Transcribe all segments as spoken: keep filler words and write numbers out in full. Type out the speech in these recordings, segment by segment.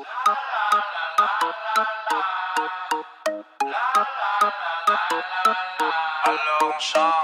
Alô, chão.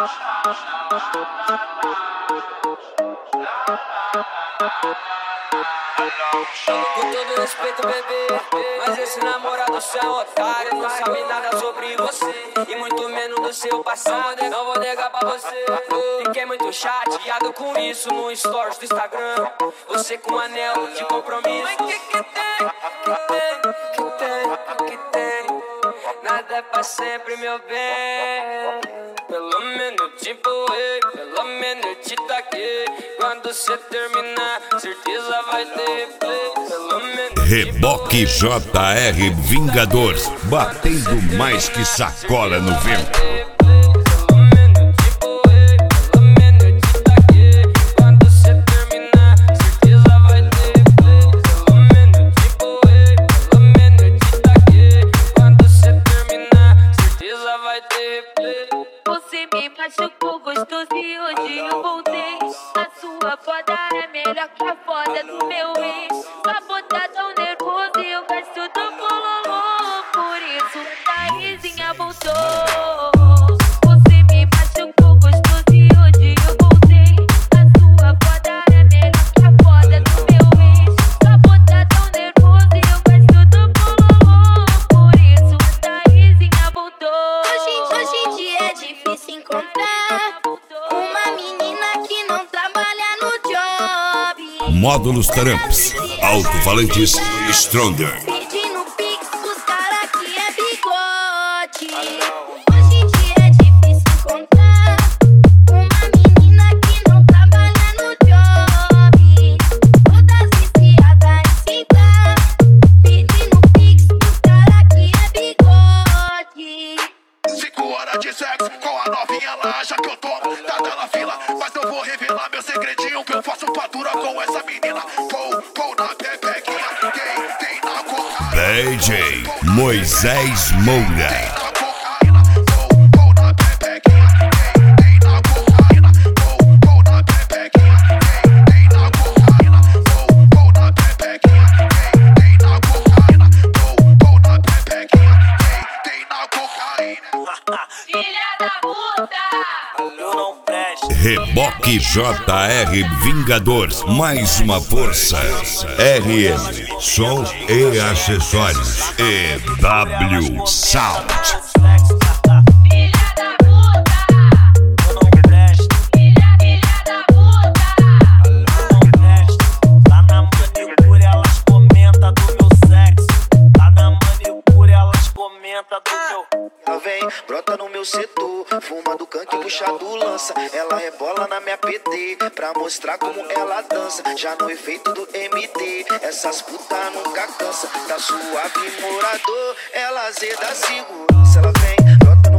Com todo respeito, bebê, mas esse namorado seu é otário. Não sabe nada sobre você e muito menos do seu passado. Não vou negar pra você. Fiquei muito chateado com isso no stories do Instagram. Você com um anel de compromisso. Mas que que tem? Que tem? Que tem? Que tem? Nada é pra sempre, meu bem. Pelo menos te voei, pelo menos te taquei. Quando cê terminar, certeza vai ter replay. Pelo menos Reboque J R Vingador, batendo mais que sacola no vento. Você me machucou gostoso e hoje eu voltei. A sua foda é melhor que a foda do meu ex. Pra botar tão nervoso e eu gasto do bololô. Por isso a Taizinha voltou. Você me machucou gostoso e hoje eu voltei. A sua foda é melhor que a foda do meu ex. Pra botar tão nervoso e eu gasto do bololô. Por isso a Taizinha voltou. Hoje, hoje em dia é difícil encontrar uma menina que não trabalha no job. Módulos Tramps, alto-falantes Stronger. Pedindo pix, os cara que é bigode. Hoje em dia é difícil encontrar uma menina que não trabalha no job. Todas viciadas em citar, pedindo pix, os cara que é bigode. Cinco horas de sexo com a novinha lá, já que eu tô tá dando fila. Mas não vou revelar meu segredinho, que eu faço fatura com essa menina. Pou, pou na pepequinha, quem tem na cocaína. D J Moisés Moura. Tem na cocaína, pou, pou na pepequinha, quem tem na cocaína. Pou, pou na pepequinha, quem tem na cocaína. Pou, pou na pepequinha, quem tem na cocaína. Pou, pou na pepequinha, quem tem na cocaína. Filha da puta! eu não presto. Reboque J R Vingador, mais uma força. R M, som e acessórios. E W Sound. Filha da puta! Eu não presto. Filha, filha da puta! Eu não presto. Lá na manicure elas comentam do meu sexo. Lá na manicure elas comentam do meu. Ela vem, brota no meu setor, fuma do canque, puxa do lança. Ela rebola na minha P T, pra mostrar como ela dança. Já no efeito do M D, essas putas nunca cansa. Tá suave, morador, ela zeda segurança. Ela vem, brota no